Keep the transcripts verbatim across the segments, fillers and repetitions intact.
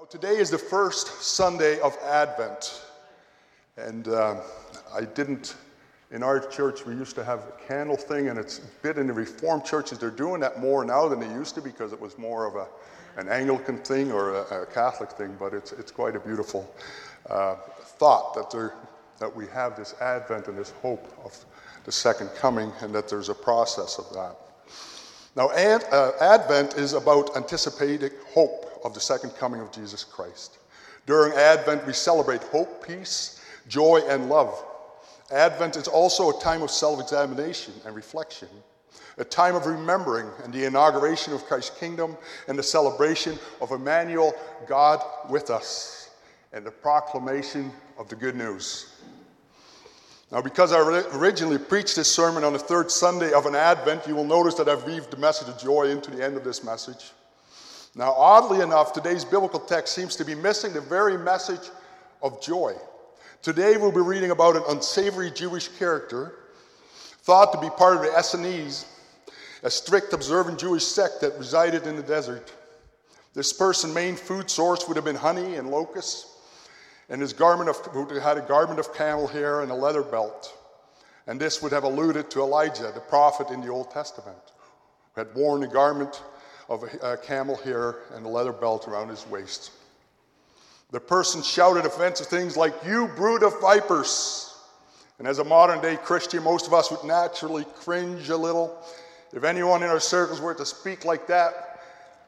Today is the first Sunday of Advent, and uh, I didn't, in our church we used to have a candle thing, and it's a bit in the Reformed churches, they're doing that more now than they used to because it was more of a, an Anglican thing or a, a Catholic thing, but it's it's quite a beautiful uh, thought that, there, that we have this Advent and this hope of the second coming, and that there's a process of that. Now, ad, uh, Advent is about anticipating hope of the second coming of Jesus Christ. During Advent, we celebrate hope, peace, joy, and love. Advent is also a time of self-examination and reflection, a time of remembering and the inauguration of Christ's kingdom and the celebration of Emmanuel, God with us, and the proclamation of the good news. Now, because I originally preached this sermon on the third Sunday of an Advent, you will notice that I've weaved the message of joy into the end of this message. Now, oddly enough, today's biblical text seems to be missing the very message of joy. Today we'll be reading about an unsavory Jewish character, thought to be part of the Essenes, a strict observant Jewish sect that resided in the desert. This person's main food source would have been honey and locusts, and his garment of, had a garment of camel hair and a leather belt. And this would have alluded to Elijah, the prophet in the Old Testament, who had worn a garment of a, a camel hair and a leather belt around his waist. The person shouted offensive things like, "You brood of vipers." And as a modern day Christian, most of us would naturally cringe a little. If anyone in our circles were to speak like that,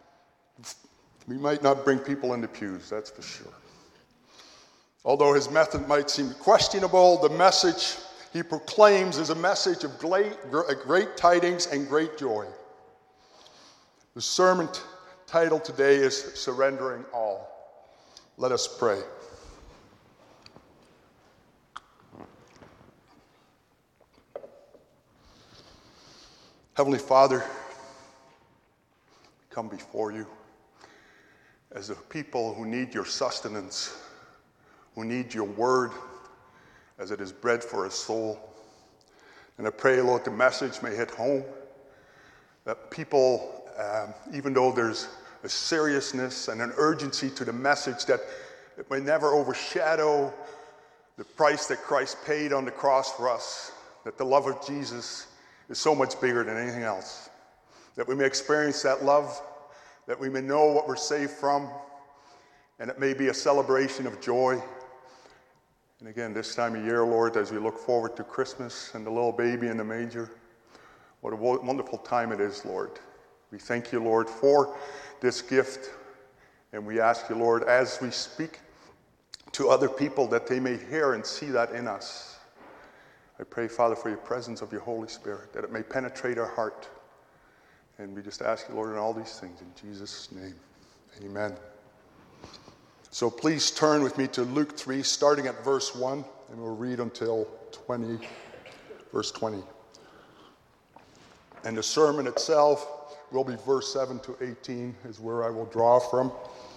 we might not bring people into pews, that's for sure. Although his method might seem questionable, the message he proclaims is a message of great, great tidings and great joy. The sermon t- title today is Surrendering All. Let us pray. Heavenly Father, come before you as a people who need your sustenance, who need your word as it is bread for a soul. And I pray, Lord, the message may hit home, that people, um, even though there's a seriousness and an urgency to the message, that it may never overshadow the price that Christ paid on the cross for us, that the love of Jesus is so much bigger than anything else, that we may experience that love, that we may know what we're saved from, and it may be a celebration of joy. And again, this time of year, Lord, as we look forward to Christmas and the little baby in the manger, what a wonderful time it is, Lord. We thank you, Lord, for this gift, and we ask you, Lord, as we speak to other people, that they may hear and see that in us. I pray, Father, for your presence of your Holy Spirit, that it may penetrate our heart. And we just ask you, Lord, in all these things, in Jesus' name, amen. So please turn with me to Luke three, starting at verse one, and we'll read until twenty, verse twenty. And the sermon itself will be verse seven to eighteen is where I will draw from.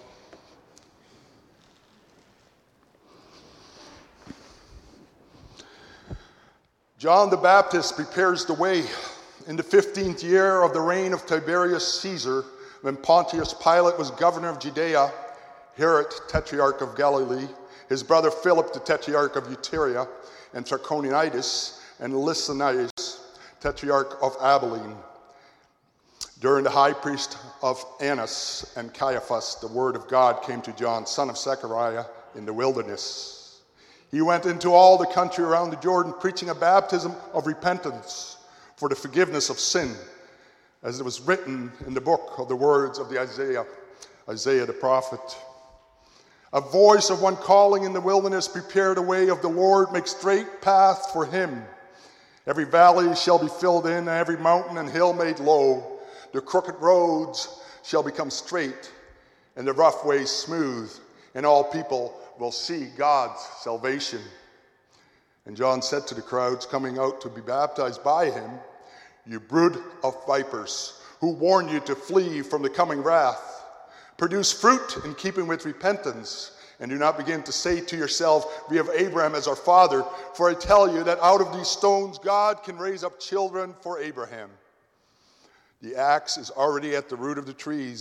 John the Baptist prepares the way in the fifteenth year of the reign of Tiberius Caesar, when Pontius Pilate was governor of Judea, Herod, tetrarch of Galilee, his brother Philip, the tetrarch of Iturea and Trachonitis, and Lysanias, tetrarch of Abilene. During the high priest of Annas and Caiaphas, the word of God came to John, son of Zechariah, in the wilderness. He went into all the country around the Jordan, preaching a baptism of repentance for the forgiveness of sin, as it was written in the book of the words of the Isaiah, Isaiah the prophet. A voice of one calling in the wilderness, prepare the way of the Lord, make straight paths for him. Every valley shall be filled in, and every mountain and hill made low. The crooked roads shall become straight, and the rough ways smooth, and all people will see God's salvation. And John said to the crowds coming out to be baptized by him, "You brood of vipers, who warned you to flee from the coming wrath? Produce fruit in keeping with repentance, and do not begin to say to yourself, 'We have Abraham as our father,' for I tell you that out of these stones God can raise up children for Abraham. The axe is already at the root of the trees.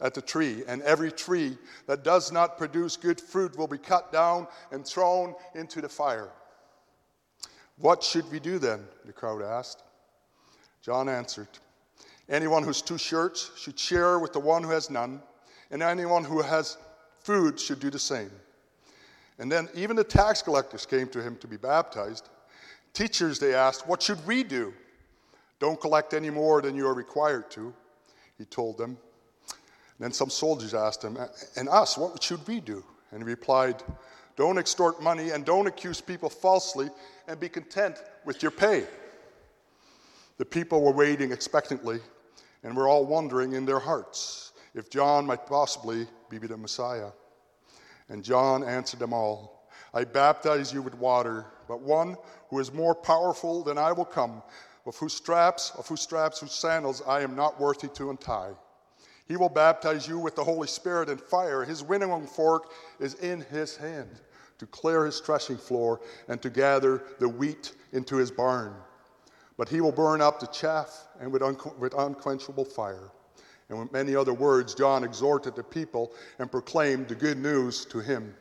at the tree, and every tree that does not produce good fruit will be cut down and thrown into the fire." "What should we do then?" the crowd asked. John answered, "Anyone who's two shirts should share with the one who has none, and anyone who has food should do the same." And then even the tax collectors came to him to be baptized. "Teachers," they asked, "what should we do?" "Don't collect any more than you are required to," he told them. Then some soldiers asked him, "And us, what should we do?" And he replied, "Don't extort money and don't accuse people falsely, and be content with your pay." The people were waiting expectantly and were all wondering in their hearts if John might possibly be the Messiah. And John answered them all, "I baptize you with water, but one who is more powerful than I will come, of whose straps, of whose straps, whose sandals I am not worthy to untie. He will baptize you with the Holy Spirit and fire. His winnowing fork is in his hand to clear his threshing floor and to gather the wheat into his barn. But he will burn up the chaff and with, unqu- with unquenchable fire." And with many other words, John exhorted the people and proclaimed the good news to him.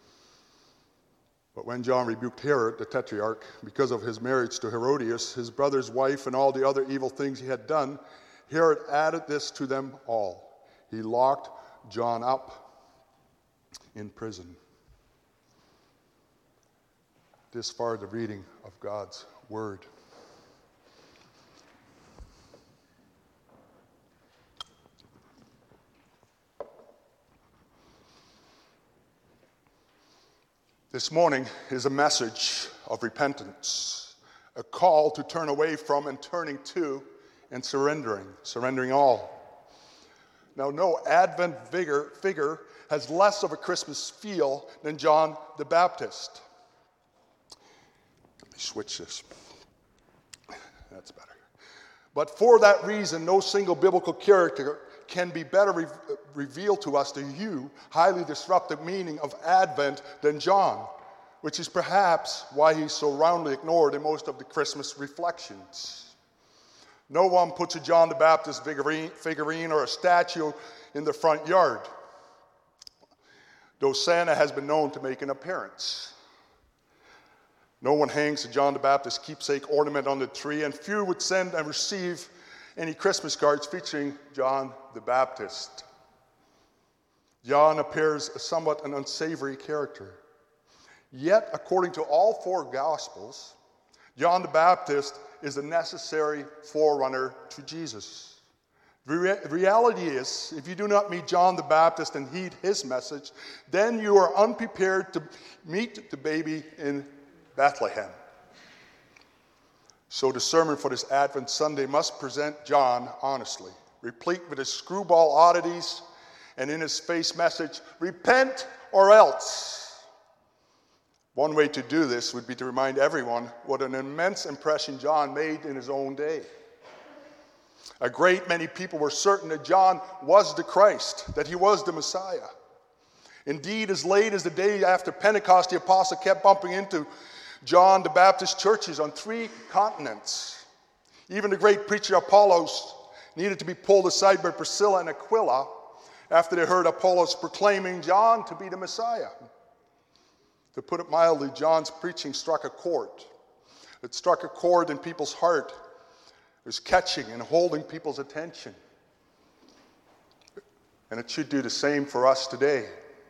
But when John rebuked Herod, the tetrarch, because of his marriage to Herodias, his brother's wife, and all the other evil things he had done, Herod added this to them all: he locked John up in prison. This far the reading of God's word. This morning is a message of repentance, a call to turn away from and turning to and surrendering, surrendering all. Now, no Advent figure, figure has less of a Christmas feel than John the Baptist. Let me switch this. That's better. But for that reason, no single biblical character can be better re- revealed to us the new, highly disruptive meaning of Advent than John, which is perhaps why he's so roundly ignored in most of the Christmas reflections. No one puts a John the Baptist figurine, figurine or a statue in the front yard, though Santa has been known to make an appearance. No one hangs a John the Baptist keepsake ornament on the tree, and few would send and receive any Christmas cards featuring John the Baptist. John appears as somewhat an unsavory character. Yet, according to all four Gospels, John the Baptist is a necessary forerunner to Jesus. The re- reality is, if you do not meet John the Baptist and heed his message, then you are unprepared to meet the baby in Bethlehem. So the sermon for this Advent Sunday must present John honestly, replete with his screwball oddities, and in his face message, "Repent or else." One way to do this would be to remind everyone what an immense impression John made in his own day. A great many people were certain that John was the Christ, that he was the Messiah. Indeed, as late as the day after Pentecost, the apostle kept bumping into John the Baptist churches on three continents. Even the great preacher Apollos needed to be pulled aside by Priscilla and Aquila after they heard Apollos proclaiming John to be the Messiah. To put it mildly, John's preaching struck a chord. It struck a chord in people's heart. It was catching and holding people's attention. And it should do the same for us today.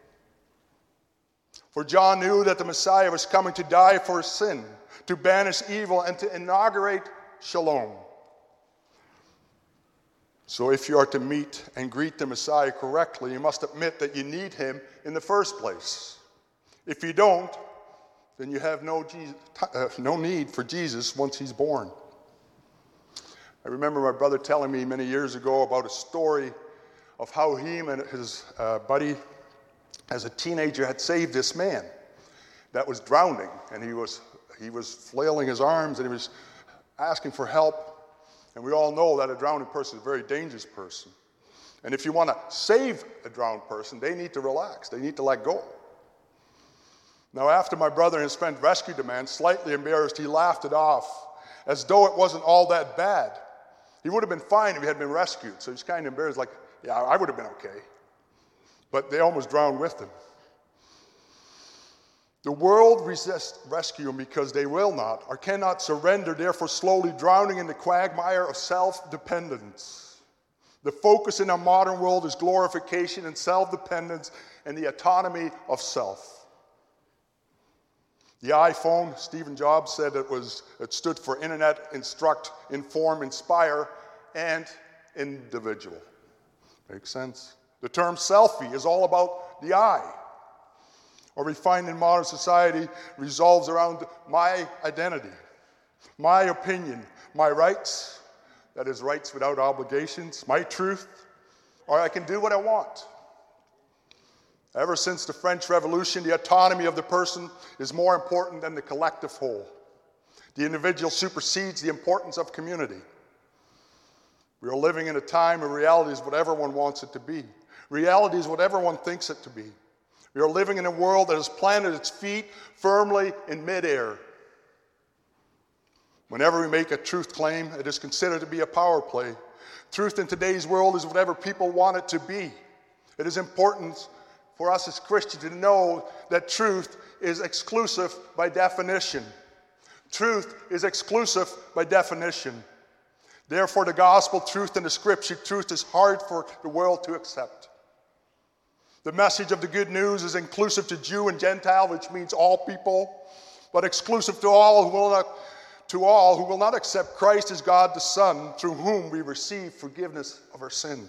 For John knew that the Messiah was coming to die for sin, to banish evil, and to inaugurate shalom. So if you are to meet and greet the Messiah correctly, you must admit that you need him in the first place. If you don't, then you have no, Jesus, uh, no need for Jesus once he's born. I remember my brother telling me many years ago about a story of how he and his uh, buddy, as a teenager, had saved this man that was drowning. And he was, he was flailing his arms and he was asking for help. And we all know that a drowning person is a very dangerous person. And if you want to save a drowned person, they need to relax. They need to let go. Now, after my brother and his friend rescued the man, slightly embarrassed, he laughed it off as though it wasn't all that bad. He would have been fine if he had been rescued. So he's kind of embarrassed, like, Yeah, I would have been okay. But they almost drowned with him. The world resists rescue him because they will not or cannot surrender, therefore slowly drowning in the quagmire of self-dependence. The focus in our modern world is glorification and self-dependence and the autonomy of self. The iPhone, Stephen Jobs said it was it stood for Internet, Instruct, Inform, Inspire, and Individual. Makes sense? The term selfie is all about the I. Or refined in modern society revolves around my identity, my opinion, my rights, that is rights without obligations, my truth, or I can do what I want. Ever since the French Revolution, the autonomy of the person is more important than the collective whole. The individual supersedes the importance of community. We are living in a time where reality is what everyone wants it to be. Reality is what everyone thinks it to be. We are living in a world that has planted its feet firmly in midair. Whenever we make a truth claim, it is considered to be a power play. Truth in today's world is whatever people want it to be. It is important for us as Christians to know that truth is exclusive by definition. Truth is exclusive by definition. Therefore, the gospel, truth, and the scripture, truth is hard for the world to accept. The message of the good news is inclusive to Jew and Gentile, which means all people, but exclusive to all who will not, to all who will not accept Christ as God the Son, through whom we receive forgiveness of our sin.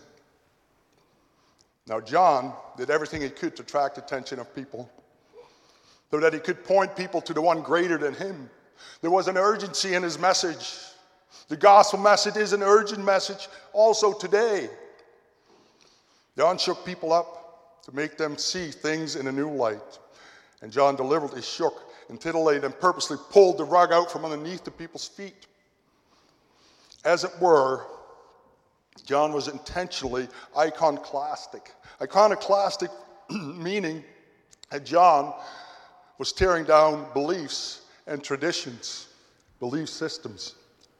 Now, John did everything he could to attract the attention of people, so that he could point people to the one greater than him. There was an urgency in his message. The gospel message is an urgent message also today. John shook people up to make them see things in a new light. And John deliberately shook and titillated and purposely pulled the rug out from underneath the people's feet. As it were, John was intentionally iconoclastic. Iconoclastic meaning that John was tearing down beliefs and traditions, belief systems.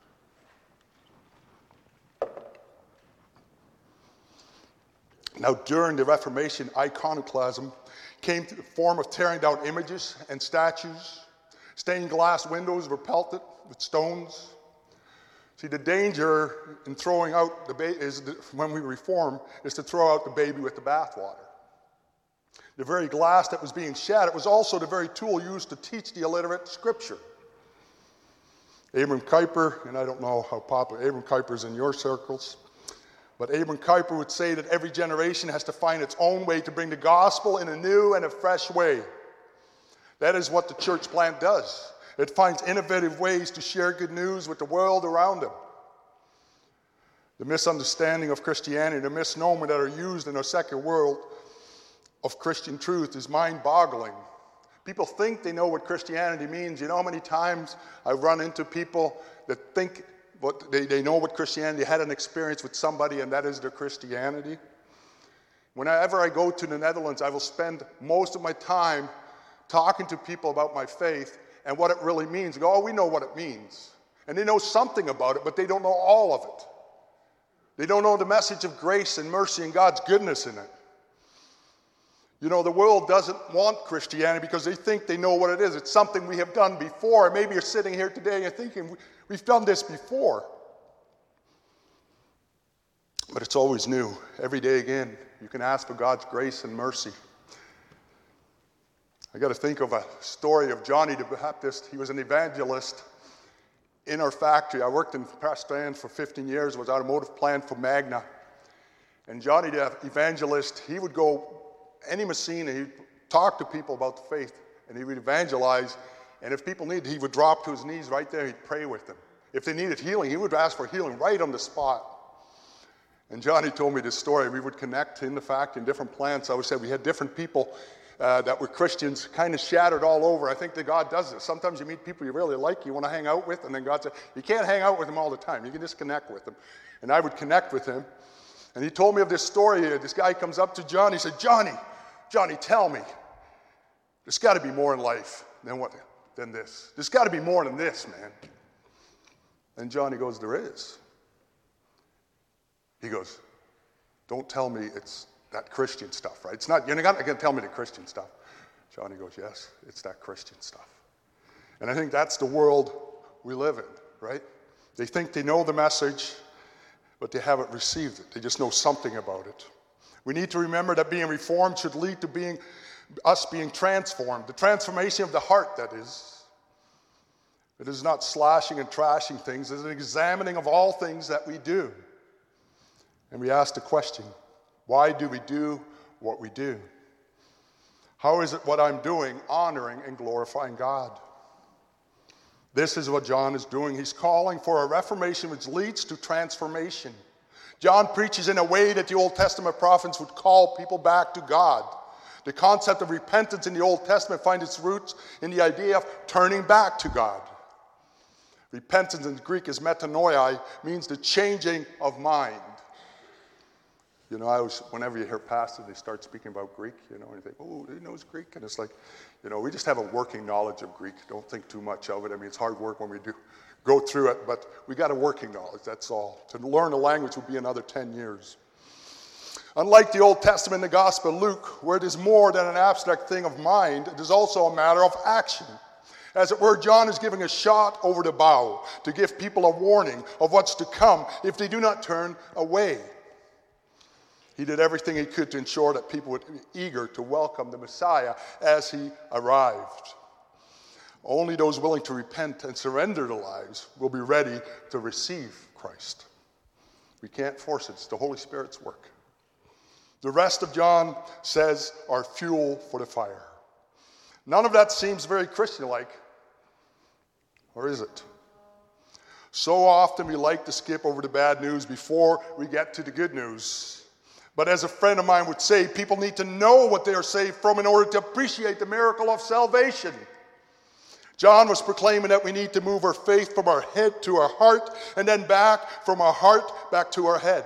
Now, during the Reformation, iconoclasm came to the form of tearing down images and statues. Stained glass windows were pelted with stones. See, the danger in throwing out the baby is that when we reform is to throw out the baby with the bathwater. The very glass that was being shattered was also the very tool used to teach the illiterate scripture. Abram Kuyper, and I don't know how popular Abram Kuyper is in your circles, but Abram Kuyper would say that every generation has to find its own way to bring the gospel in a new and a fresh way. That is what the church plant does. It finds innovative ways to share good news with the world around them. The misunderstanding of Christianity, the misnomer that are used in our secular world of Christian truth is mind-boggling. People think they know what Christianity means. You know how many times I've run into people that think But they, they know what Christianity, had an experience with somebody, and that is their Christianity. Whenever I go to the Netherlands, I will spend most of my time talking to people about my faith and what it really means. They go, oh, we know what it means. And they know something about it, but they don't know all of it. They don't know the message of grace and mercy and God's goodness in it. You know, the world doesn't want Christianity because they think they know what it is. It's something we have done before. Maybe you're sitting here today and you're thinking, we've done this before. But it's always new. Every day again, you can ask for God's grace and mercy. I got to think of a story of Johnny the Baptist. He was an evangelist in our factory. I worked in Pastan for fifteen years, was automotive plant for Magna. And Johnny the evangelist, he would go any machine, and he'd talk to people about the faith, and he would evangelize. And if people needed, he would drop to his knees right there. He'd pray with them. If they needed healing, he would ask for healing right on the spot. And Johnny told me this story. We would connect in the factory in different plants. I would say we had different people uh, that were Christians, kind of shattered all over. I think that God does this. Sometimes you meet people you really like, you want to hang out with, and then God said, you can't hang out with them all the time. You can just connect with them. And I would connect with him. And he told me of this story. This guy comes up to Johnny. He said, Johnny, Johnny, tell me, there's got to be more in life than what than this. There's got to be more than this, man. And Johnny goes, there is. He goes, don't tell me it's that Christian stuff, right? It's not, you're not going to tell me the Christian stuff. Johnny goes, yes, it's that Christian stuff. And I think that's the world we live in, right? They think they know the message, but they haven't received it. They just know something about it. We need to remember that being reformed should lead to being us being transformed. The transformation of the heart, that is. It is not slashing and trashing things. It is an examining of all things that we do. And we ask the question, why do we do what we do? How is it what I'm doing honoring and glorifying God? This is what John is doing. He's calling for a reformation which leads to transformation. John preaches in a way that the Old Testament prophets would call people back to God. The concept of repentance in the Old Testament finds its roots in the idea of turning back to God. Repentance in Greek is metanoia, means the changing of mind. You know, I was, whenever you hear pastors, they start speaking about Greek, you know, and you think, oh, he knows Greek. And it's like, you know, we just have a working knowledge of Greek. Don't think too much of it. I mean, it's hard work when we do go through it, but we got a working knowledge, that's all. To learn a language would be another ten years. Unlike the Old Testament and the Gospel of Luke, where it is more than an abstract thing of mind, it is also a matter of action. As it were, John is giving a shot over the bow to give people a warning of what's to come if they do not turn away. He did everything he could to ensure that people would be eager to welcome the Messiah as he arrived. Only those willing to repent and surrender their lives will be ready to receive Christ. We can't force it. It's the Holy Spirit's work. The rest of John says are fuel for the fire. None of that seems very Christian-like, or is it? So often we like to skip over the bad news before we get to the good news. But as a friend of mine would say, people need to know what they are saved from in order to appreciate the miracle of salvation. John was proclaiming that we need to move our faith from our head to our heart, and then back from our heart back to our head.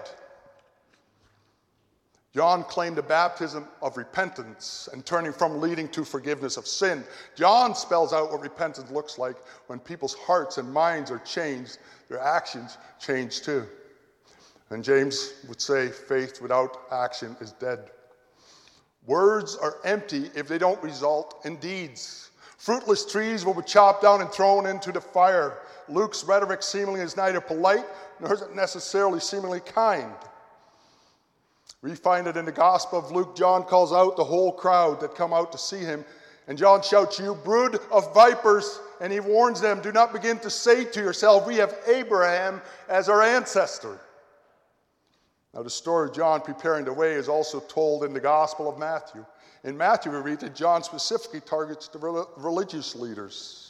John claimed a baptism of repentance and turning from leading to forgiveness of sin. John spells out what repentance looks like when people's hearts and minds are changed, their actions change too. And James would say, faith without action is dead. Words are empty if they don't result in deeds. Fruitless trees will be chopped down and thrown into the fire. Luke's rhetoric seemingly is neither polite nor is it necessarily seemingly kind. We find it in the Gospel of Luke. John calls out the whole crowd that come out to see him. And John shouts, "You brood of vipers," and he warns them, "Do not begin to say to yourself, we have Abraham as our ancestor." Now the story of John preparing the way is also told in the Gospel of Matthew. In Matthew we read that John specifically targets the religious leaders.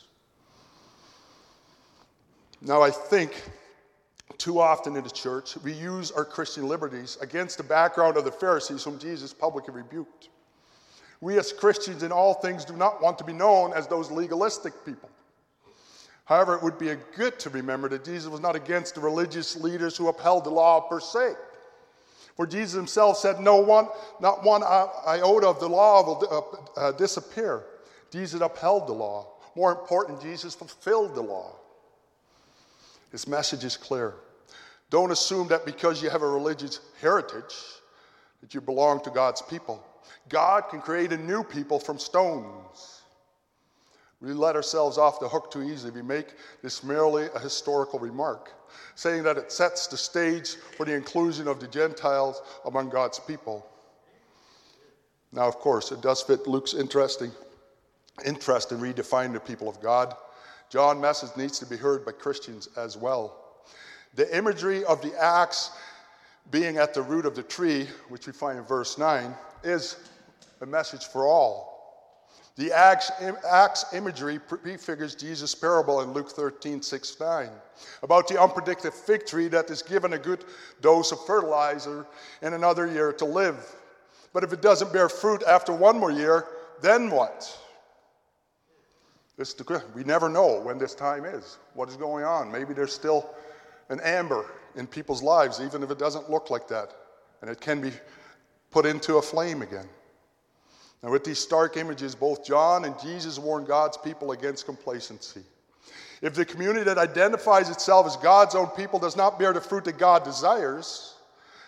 Now I think too often in the church we use our Christian liberties against the background of the Pharisees whom Jesus publicly rebuked. We as Christians in all things do not want to be known as those legalistic people. However, it would be good to remember that Jesus was not against the religious leaders who upheld the law per se. For Jesus himself said, no one, not one iota of the law will uh, uh, disappear. Jesus upheld the law. More important, Jesus fulfilled the law. His message is clear. Don't assume that because you have a religious heritage that you belong to God's people. God can create a new people from stones. We let ourselves off the hook too easily. We make this merely a historical remark, saying that it sets the stage for the inclusion of the Gentiles among God's people. Now, of course, it does fit Luke's interesting interest in redefining the people of God. John's message needs to be heard by Christians as well. The imagery of the axe being at the root of the tree, which we find in verse nine, is a message for all. The axe, axe imagery prefigures Jesus' parable in Luke thirteen, six, nine, about the unpredicted fig tree that is given a good dose of fertilizer in another year to live. But if it doesn't bear fruit after one more year, then what? This, we never know when this time is, what is going on. Maybe there's still an amber in people's lives, even if it doesn't look like that, and it can be put into a flame again. Now, with these stark images, both John and Jesus warn God's people against complacency. If the community that identifies itself as God's own people does not bear the fruit that God desires,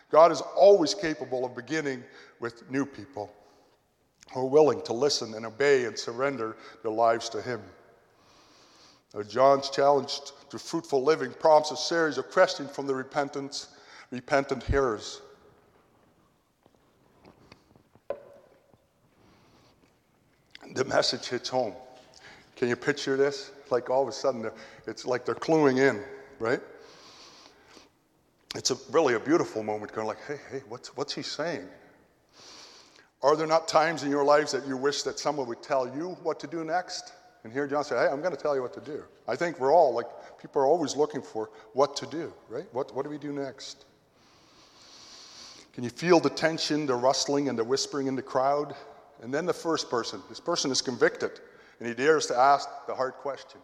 God is always capable of beginning with new people who are willing to listen and obey and surrender their lives to him. Now, John's challenge to fruitful living prompts a series of questions from the repentance, repentant hearers. The message hits home. Can you picture this? Like all of a sudden, it's like they're cluing in, right? It's a, really a beautiful moment, going like, hey, hey, what's, what's he saying? Are there not times in your lives that you wish that someone would tell you what to do next? And here John said, hey, I'm going to tell you what to do. I think we're all, like, people are always looking for what to do, right? What, what do we do next? Can you feel the tension, the rustling, and the whispering in the crowd? And then the first person, this person is convicted, and he dares to ask the hard question.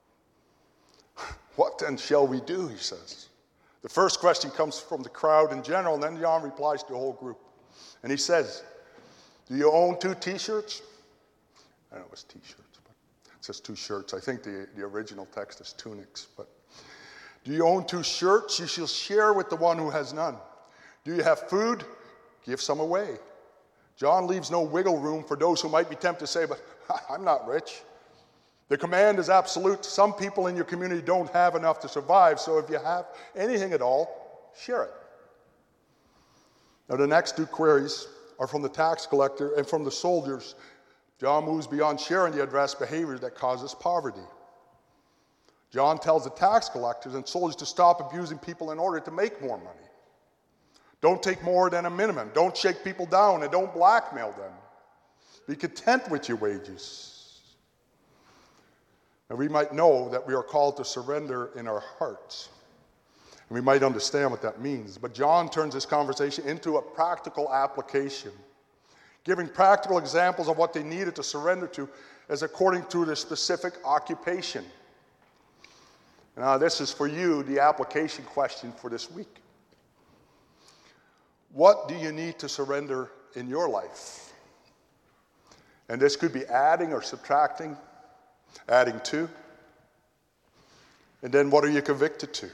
What then shall we do, he says. The first question comes from the crowd in general, and then John replies to the whole group. And he says, do you own two t-shirts? I don't know, it's t-shirts, but it says two shirts. I think the, the original text is tunics. But do you own two shirts? You shall share with the one who has none. Do you have food? Give some away. John leaves no wiggle room for those who might be tempted to say, but I'm not rich. The command is absolute. Some people in your community don't have enough to survive, so if you have anything at all, share it. Now the next two queries are from the tax collector and from the soldiers. John moves beyond sharing the addressed behavior that causes poverty. John tells the tax collectors and soldiers to stop abusing people in order to make more money. Don't take more than a minimum. Don't shake people down, and don't blackmail them. Be content with your wages. And we might know that we are called to surrender in our hearts. And we might understand what that means. But John turns this conversation into a practical application, giving practical examples of what they needed to surrender to as according to their specific occupation. Now, this is for you, the application question for this week. What do you need to surrender in your life? And this could be adding or subtracting, adding to. And then what are you convicted to?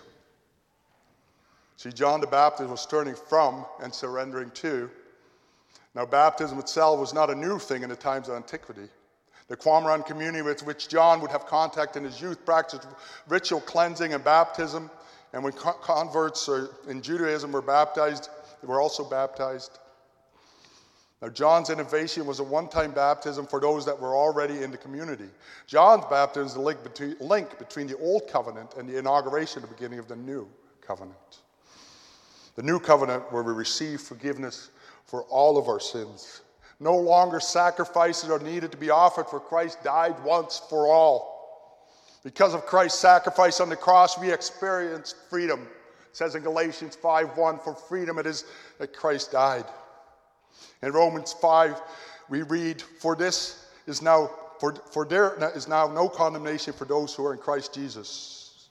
See, John the Baptist was turning from and surrendering to. Now, baptism itself was not a new thing in the times of antiquity. The Qumran community with which John would have contact in his youth practiced ritual cleansing and baptism. And when converts in Judaism were baptized, they were also baptized. Now, John's innovation was a one-time baptism for those that were already in the community. John's baptism is the link between, link between the old covenant and the inauguration, the beginning of the new covenant. The new covenant where we receive forgiveness for all of our sins. No longer sacrifices are needed to be offered, for Christ died once for all. Because of Christ's sacrifice on the cross, we experienced freedom. It says in Galatians five one, for freedom it is that Christ died. In Romans five, we read, for this is now, for, for there is now no condemnation for those who are in Christ Jesus.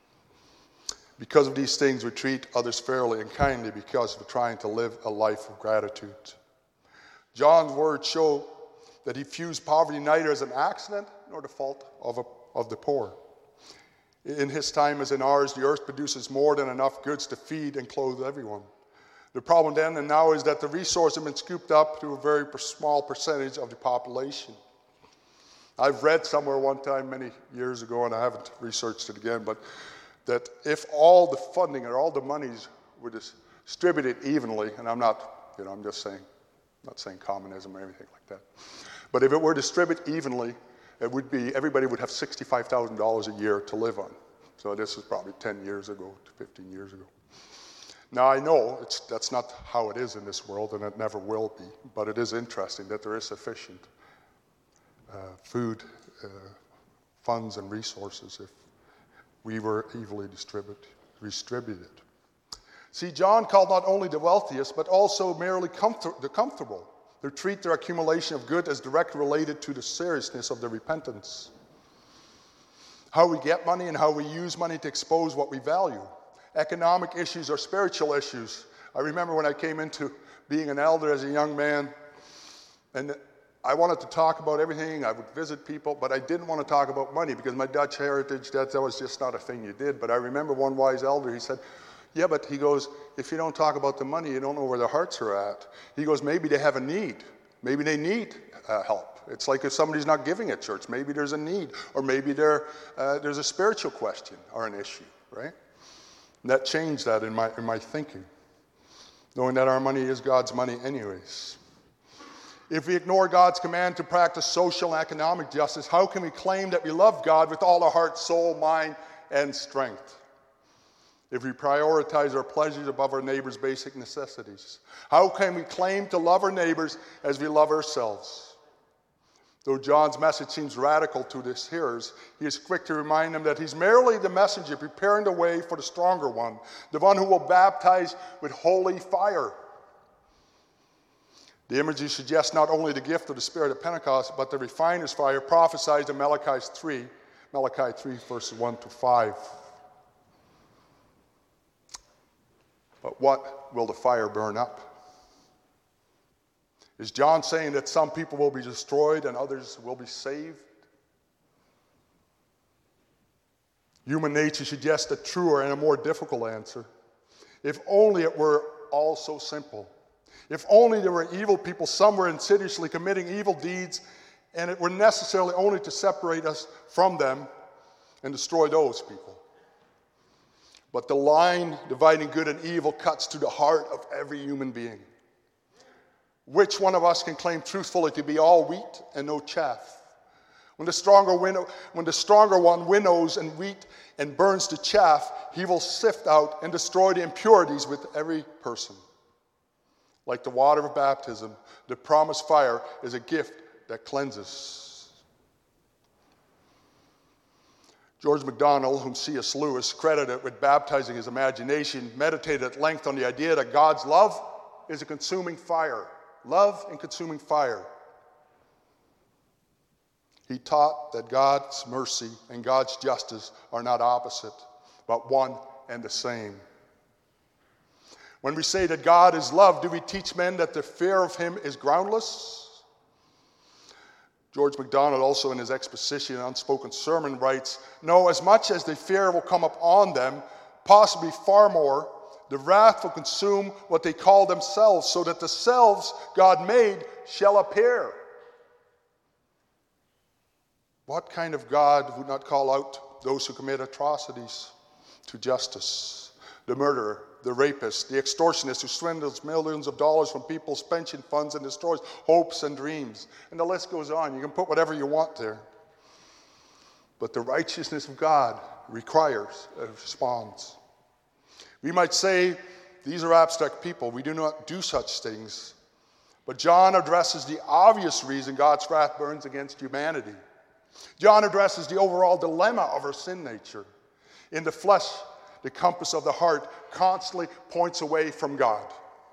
Because of these things, we treat others fairly and kindly because we're trying to live a life of gratitude. John's words show that he views poverty neither as an accident nor the fault of, a, of the poor. In his time as in ours, the earth produces more than enough goods to feed and clothe everyone. The problem then and now is that the resources have been scooped up to a very small percentage of the population. I've read somewhere one time many years ago, and I haven't researched it again, but that if all the funding or all the monies were distributed evenly, and I'm not, you know, I'm just saying, not saying communism or anything like that, but if it were distributed evenly, it would be, everybody would have sixty-five thousand dollars a year to live on. So this is probably ten years ago to fifteen years ago. Now I know it's, that's not how it is in this world, and it never will be, but it is interesting that there is sufficient uh, food, uh, funds, and resources if we were evenly distributed, distributed. See, John called not only the wealthiest, but also merely comfort, the comfortable. They treat their accumulation of good as directly related to the seriousness of their repentance. How we get money and how we use money to expose what we value. Economic issues are spiritual issues. I remember when I came into being an elder as a young man, and I wanted to talk about everything. I would visit people, but I didn't want to talk about money because my Dutch heritage, that, that was just not a thing you did. But I remember one wise elder, he said, Yeah, but he goes, if you don't talk about the money, you don't know where their hearts are at. He goes, maybe they have a need. Maybe they need uh, help. It's like if somebody's not giving at church, maybe there's a need, or maybe there, uh, there's a spiritual question or an issue, right? And that changed that in my, in my thinking, knowing that our money is God's money anyways. If we ignore God's command to practice social and economic justice, how can we claim that we love God with all our heart, soul, mind, and strength? If we prioritize our pleasures above our neighbor's basic necessities, how can we claim to love our neighbors as we love ourselves? Though John's message seems radical to his hearers, he is quick to remind them that he's merely the messenger preparing the way for the stronger one, the one who will baptize with holy fire. The imagery suggests not only the gift of the Spirit at Pentecost, but the refiner's fire prophesied in Malachi three, Malachi three, verses one to five. But what will the fire burn up? Is John saying that some people will be destroyed and others will be saved? Human nature suggests a truer and a more difficult answer. If only it were all so simple. If only there were evil people somewhere insidiously committing evil deeds, and it were necessarily only to separate us from them and destroy those people. But the line dividing good and evil cuts to the heart of every human being. Which one of us can claim truthfully to be all wheat and no chaff? When the stronger winnow, when the stronger one winnows and wheat and burns the chaff, he will sift out and destroy the impurities with every person. Like the water of baptism, the promised fire is a gift that cleanses. George MacDonald, whom C S Lewis credited with baptizing his imagination, meditated at length on the idea that God's love is a consuming fire. Love and consuming fire. He taught that God's mercy and God's justice are not opposite, but one and the same. When we say that God is love, do we teach men that the fear of him is groundless? George MacDonald, also in his exposition and unspoken sermon, writes, no, as much as the fear will come upon them, possibly far more, the wrath will consume what they call themselves, so that the selves God made shall appear. What kind of God would not call out those who commit atrocities to justice? The murderer, the rapist, the extortionist who swindles millions of dollars from people's pension funds and destroys hopes and dreams. And the list goes on. You can put whatever you want there. But the righteousness of God requires a response. We might say these are abstract people. We do not do such things. But John addresses the obvious reason God's wrath burns against humanity. John addresses the overall dilemma of our sin nature. In the flesh, the compass of the heart constantly points away from God.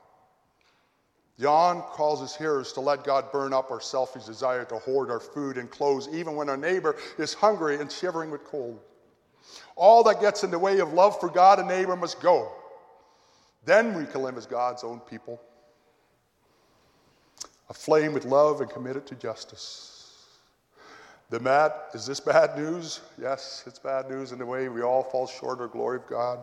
John calls his hearers to let God burn up our selfish desire to hoard our food and clothes, even when our neighbor is hungry and shivering with cold. All that gets in the way of love for God and neighbor must go. Then we can live as God's own people, aflame with love and committed to justice. The mad, is this bad news? Yes, it's bad news in the way we all fall short of the glory of God.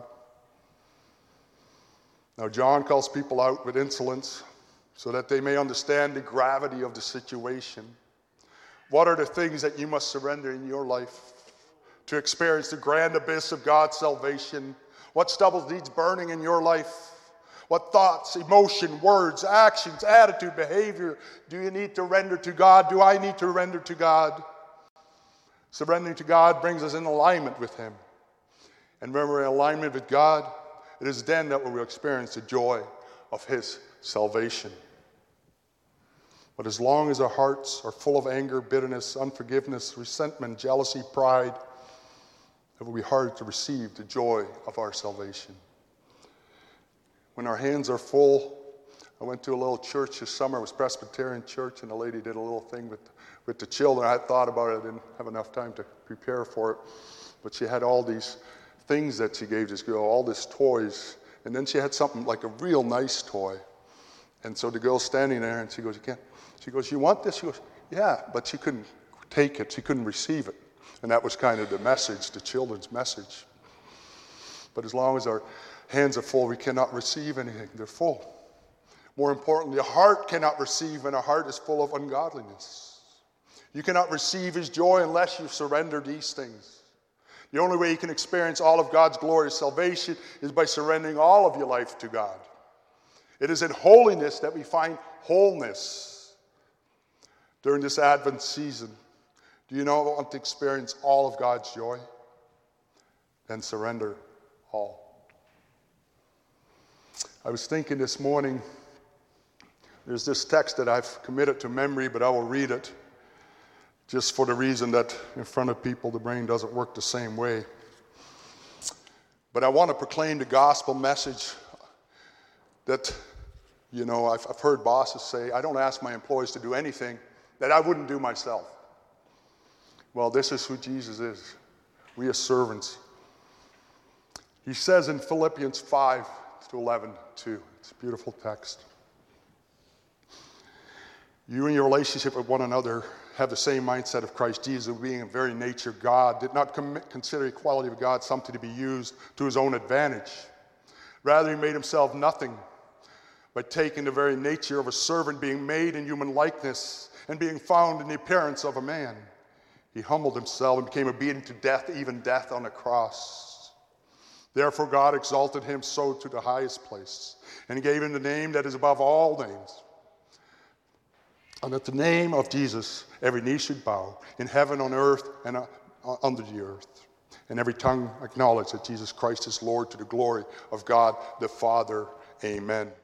Now, John calls people out with insolence so that they may understand the gravity of the situation. What are the things that you must surrender in your life to experience the grand abyss of God's salvation? What stubble needs burning in your life? What thoughts, emotion, words, actions, attitude, behavior do you need to render to God? Do I need to render to God? Surrendering to God brings us in alignment with him. And when we're in alignment with God, it is then that we will experience the joy of his salvation. But as long as our hearts are full of anger, bitterness, unforgiveness, resentment, jealousy, pride, it will be hard to receive the joy of our salvation. When our hands are full, I went to a little church this summer. It was Presbyterian church, and the lady did a little thing with, with the children. I had thought about it. I didn't have enough time to prepare for it. But she had all these things that she gave this girl, all these toys. And then she had something like a real nice toy. And so the girl's standing there, and she goes, you can't. She goes, you want this? She goes, yeah, but she couldn't take it. She couldn't receive it. And that was kind of the message, the children's message. But as long as our hands are full, we cannot receive anything. They're full. More importantly, a heart cannot receive when a heart is full of ungodliness. You cannot receive his joy unless you surrender these things. The only way you can experience all of God's glorious salvation is by surrendering all of your life to God. It is in holiness that we find wholeness. During this Advent season, do you know want to experience all of God's joy? Then surrender all. I was thinking this morning, there's this text that I've committed to memory, but I will read it just for the reason that in front of people the brain doesn't work the same way. But I want to proclaim the gospel message that, you know, I've, I've heard bosses say, I don't ask my employees to do anything that I wouldn't do myself. Well, this is who Jesus is. We are servants. He says in Philippians five to eleven, too. It's a beautiful text. You in your relationship with one another have the same mindset of Christ Jesus, who being in very nature God, did not commit, consider equality with God something to be used to his own advantage. Rather, he made himself nothing by taking the very nature of a servant, being made in human likeness, and being found in the appearance of a man. He humbled himself and became obedient to death, even death on a cross. Therefore God exalted him so to the highest place, and gave him the name that is above all names. And at the name of Jesus, every knee should bow, in heaven, on earth, and uh, under the earth. And every tongue acknowledge that Jesus Christ is Lord, to the glory of God the Father. Amen.